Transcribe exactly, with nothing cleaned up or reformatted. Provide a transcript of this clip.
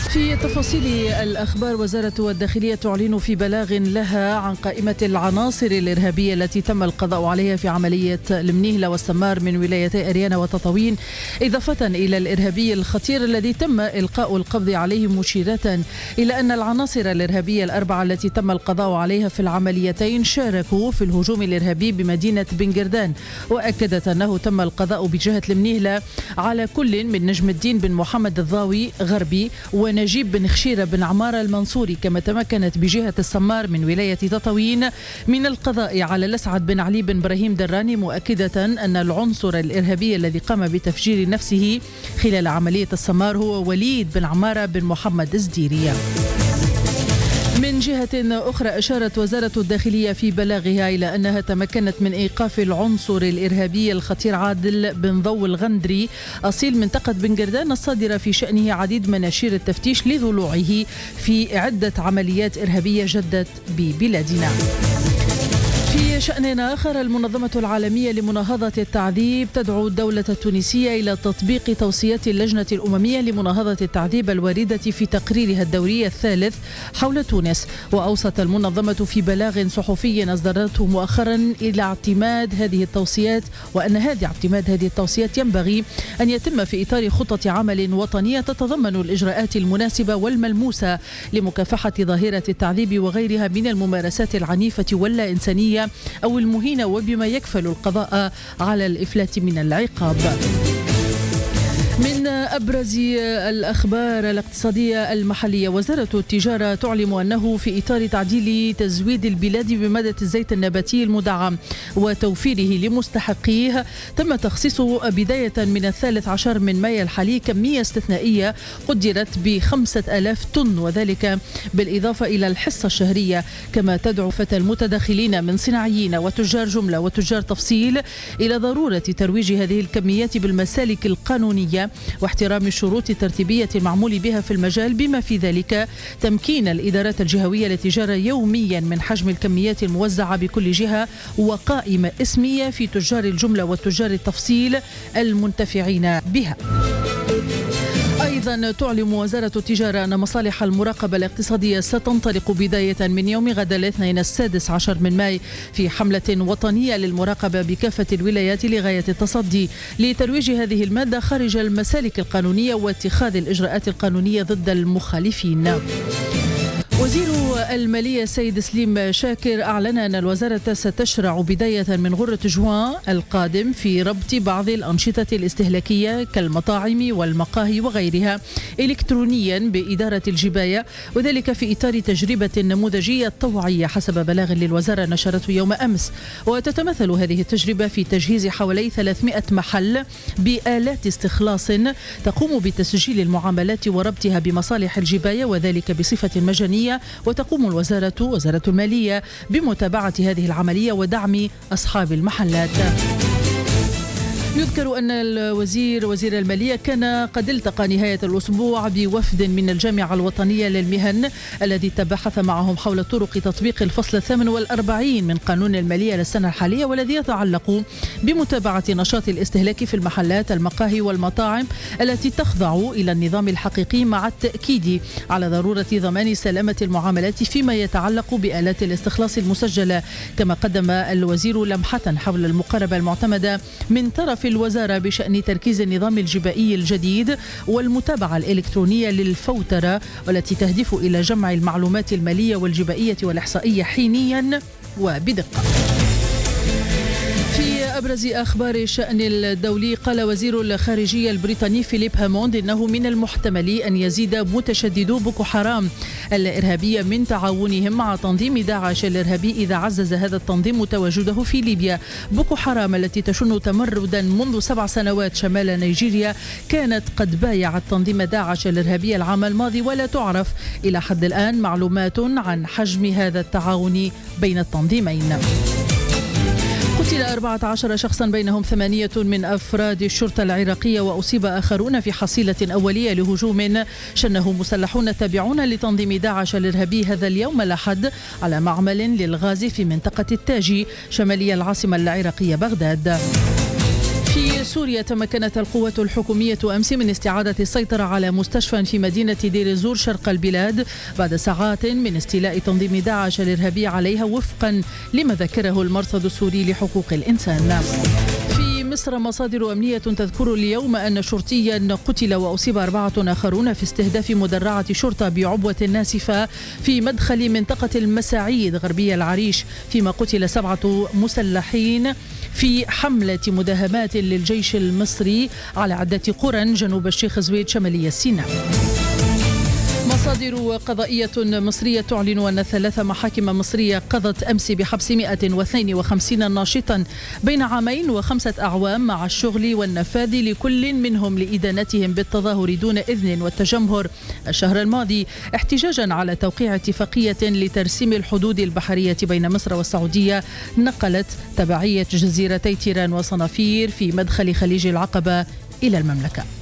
في تفاصيل الأخبار، وزارة الداخلية تعلن في بلاغ لها عن قائمة العناصر الإرهابية التي تم القضاء عليها في عملية المنيهلة والسمار من ولايتي أريانا وتطاوين، إضافة إلى الإرهابي الخطير الذي تم إلقاء القبض عليه، مشيرة إلى أن العناصر الإرهابية الأربعة التي تم القضاء عليها في العمليتين شاركوا في الهجوم الإرهابي بمدينة بنجردان. وأكدت أنه تم القضاء بجهة المنيهلة على كل من نجم الدين بن محمد الضاوي غربي ونجيب بن خشيرة بن عمارة المنصوري، كما تمكنت بجهة السمار من ولاية تطاوين من القضاء على الأسعد بن علي بن إبراهيم دراني، مؤكدة أن العنصر الإرهابي الذي قام بتفجير نفسه خلال عملية السمار هو وليد بن عمارة بن محمد الزديري. من جهة أخرى، أشارت وزارة الداخلية في بلاغها إلى أنها تمكنت من إيقاف العنصر الإرهابي الخطير عادل بن ضو الغندري أصيل منطقة بنجردان الصادرة في شأنه عديد مناشير التفتيش لضلوعه في عدة عمليات إرهابية جدت ببلادنا. في شأن آخر، المنظمة العالمية لمناهضة التعذيب تدعو الدولة التونسية إلى تطبيق توصيات اللجنة الأممية لمناهضة التعذيب الواردة في تقريرها الدوري الثالث حول تونس. وأوصت المنظمة في بلاغ صحفي أصدرته مؤخرا إلى اعتماد هذه التوصيات، وأن هذه اعتماد هذه التوصيات ينبغي أن يتم في إطار خطة عمل وطنية تتضمن الإجراءات المناسبة والملموسة لمكافحة ظاهرة التعذيب وغيرها من الممارسات العنيفة واللا إنسانية أو المهينة، وبما يكفل القضاء على الإفلات من العقاب. من أبرز الأخبار الاقتصادية المحلية، وزارة التجارة تعلم أنه في إطار تعديل تزويد البلاد بمادة الزيت النباتي المدعم وتوفيره لمستحقيه، تم تخصيص بداية من الثالث عشر من مايو الحالي كمية استثنائية قدرت بخمسة آلاف طن، وذلك بالإضافة إلى الحصة الشهرية. كما تدعو فتى المتداخلين من صناعيين وتجار جملة وتجار تفصيل إلى ضرورة ترويج هذه الكميات بالمسالك القانونية واحترام الشروط الترتيبية المعمول بها في المجال، بما في ذلك تمكين الإدارات الجهوية للتجارة يوميا من حجم الكميات الموزعة بكل جهة وقائمة اسمية في تجار الجملة وتجار التفصيل المنتفعين بها. أيضا تعلم وزارة التجارة أن مصالح المراقبة الاقتصادية ستنطلق بداية من يوم غد الاثنين السادس عشر من ماي في حملة وطنية للمراقبة بكافة الولايات لغاية التصدي لترويج هذه المادة خارج المسالك القانونية واتخاذ الإجراءات القانونية ضد المخالفين. وزير المالية السيد سليم شاكر أعلن أن الوزارة ستشرع بداية من غرة جوان القادم في ربط بعض الأنشطة الاستهلاكية كالمطاعم والمقاهي وغيرها إلكترونيا بإدارة الجباية، وذلك في إطار تجربة نموذجية طوعية حسب بلاغ للوزارة نشرته يوم أمس. وتتمثل هذه التجربة في تجهيز حوالي ثلاثمائة محل بآلات استخلاص تقوم بتسجيل المعاملات وربطها بمصالح الجباية، وذلك بصفة مجانية. وتقوم الوزارة وزارة المالية بمتابعة هذه العملية ودعم أصحاب المحلات. يذكر أن الوزير وزير المالية كان قد التقى نهاية الأسبوع بوفد من الجامعة الوطنية للمهن الذي تبحث معهم حول طرق تطبيق الفصل الثامن والأربعين من قانون المالية للسنة الحالية، والذي يتعلق بمتابعة نشاط الاستهلاك في المحلات المقاهي والمطاعم التي تخضع إلى النظام الحقيقي، مع التأكيد على ضرورة ضمان سلامة المعاملات فيما يتعلق بآلات الاستخلاص المسجلة. كما قدم الوزير لمحة حول المقاربة المعتمدة من طرف في الوزارة بشأن تركيز النظام الجبائي الجديد والمتابعة الإلكترونية للفوترة، والتي تهدف إلى جمع المعلومات المالية والجبائية والإحصائية حينيا وبدقة. في أبرز أخبار الشأن الدولي، قال وزير الخارجية البريطاني فيليب هاموند إنه من المحتمل أن يزيد متشددو بوكو حرام الإرهابية من تعاونهم مع تنظيم داعش الإرهابي إذا عزز هذا التنظيم تواجده في ليبيا. بوكو حرام التي تشن تمردا منذ سبع سنوات شمال نيجيريا كانت قد بايعت تنظيم داعش الإرهابي العام الماضي، ولا تعرف إلى حد الآن معلومات عن حجم هذا التعاون بين التنظيمين. قتل أربعة عشر شخصا بينهم ثمانية من أفراد الشرطة العراقية، وأصيب آخرون في حصيلة أولية لهجوم شنه مسلحون تابعون لتنظيم داعش الإرهابي هذا اليوم الأحد على معمل للغاز في منطقة التاجي شمالي العاصمة العراقية بغداد. في في سوريا تمكنت القوات الحكومية أمس من استعادة السيطرة على مستشفى في مدينة دير الزور شرق البلاد بعد ساعات من استيلاء تنظيم داعش الإرهابي عليها وفقا لما ذكره المرصد السوري لحقوق الإنسان. في مصر مصادر أمنية تذكر اليوم أن شرطيا قتل وأصيب أربعة آخرون في استهداف مدرعة شرطة بعبوة ناسفة في مدخل منطقة المساعيد غربية العريش، فيما قتل سبعة مسلحين في حملة مداهمات للجيش المصري على عدة قرى جنوب الشيخ زويد شمالي سيناء. مصادر قضائية مصرية تعلن أن ثلاث محاكم مصرية قضت أمس بحبس مئة واثنين وخمسين ناشطا بين عامين وخمسة أعوام مع الشغل والنفاذ لكل منهم لإدانتهم بالتظاهر دون إذن والتجمهر الشهر الماضي احتجاجا على توقيع اتفاقية لترسيم الحدود البحرية بين مصر والسعودية نقلت تبعية جزيرتي تيران وصنافير في مدخل خليج العقبة إلى المملكة.